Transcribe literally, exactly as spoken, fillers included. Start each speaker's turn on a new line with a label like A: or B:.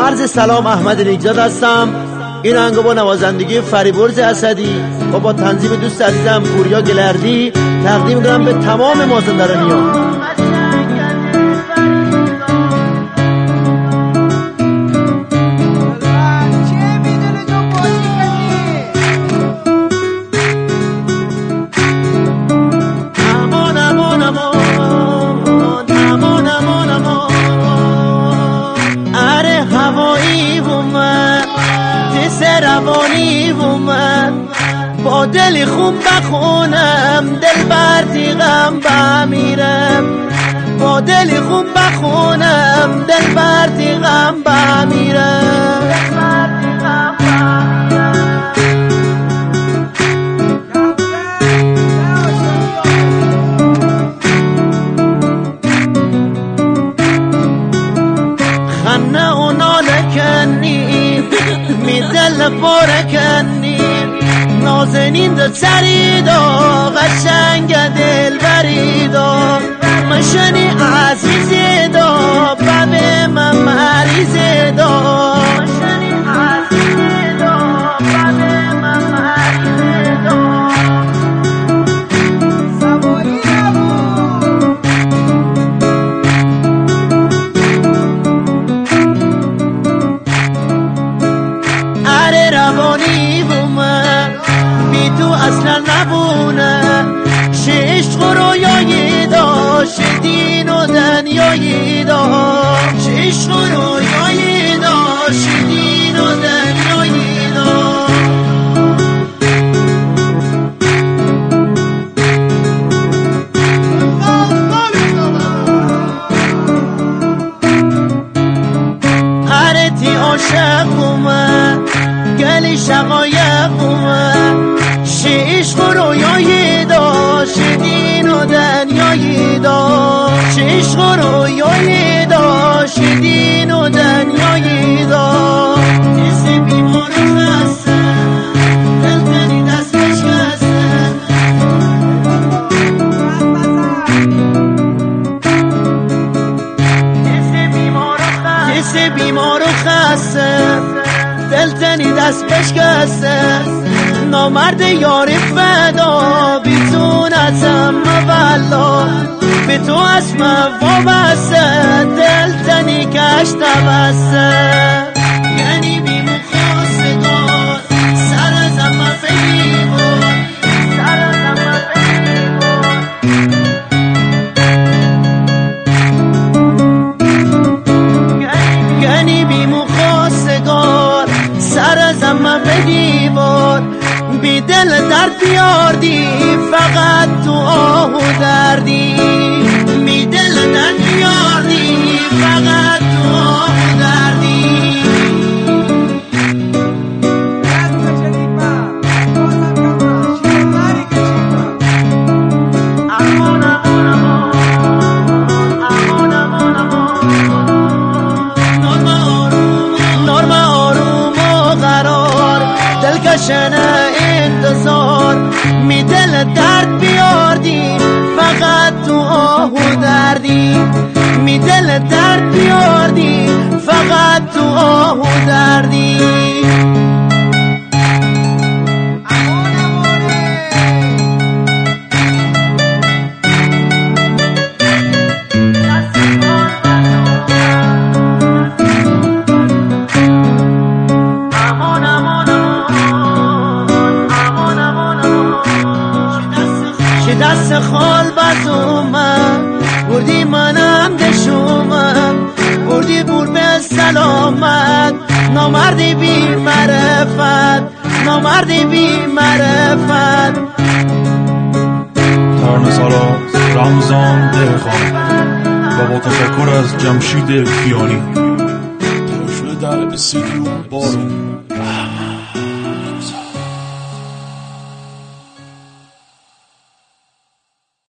A: عرض سلام، احمد نیکزاد هستم. این آهنگ با نوازندگی فریبرز اسدی و با تنظیم دوست عزیزم پوریا گلردی تقدیم می‌کنم به تمام مازندرانیان.
B: روانی اومد با دلی خون بخونم، دل بردی غم بمیرم. با دلی خون بخونم، دل بردی غم بمیرم. خنه و ناله کنی می دل پرکنی، نازنین دو سریدا قشنگ دل بریدا. مشنی عزیزی دا ببه من مریضی دا. مشنی عزیزی دا ببه من مریضی دا. سواری روانی بومه بی تو اصلا نبونه. عشق و رویایی داشت، دین و دنیایی داشت. عشق و رویایی داشت، دین و دنیایی داشت. هرتی عاشق بومه گلی شقایق اومد. عشق و رویایی داشت، دین و دنیایی داشت. عشق و رویایی داشت، دین و دنیایی داشت. کسی بیمار و خسته دل کنی دستش کسته. کسی بیمار و خسته دل تنی دست بشکسته. نامرد یاری فدا بیتون ازم مولا. به تو اسم وابسته دل تنی کش نبسته. یعنی بیمون خواستگار سر ازم فیلی بود. سر ازم فیلی بود. یعنی بیمون خواستگار سر ازم فیلی بود. بی دل درد بیاردی فقط تو آهو دردی. بی دل درد بیاردی فقط تو آهو دردی. نرم آروم و قرار دلکشنه انتظار. می دل درد بیاردی فقط تو آهو دردی. می دل درد بیاردی فقط تو آهو دردی. دست خال بزومم بردی منم دشومم. بردی بور به سلامت نامردی بی معرفت. نامردی بی معرفت.
C: ترانه سالاز رمضان دهقان و با تشکر از جمشید کیانی. ترشوه در سیدی بارون.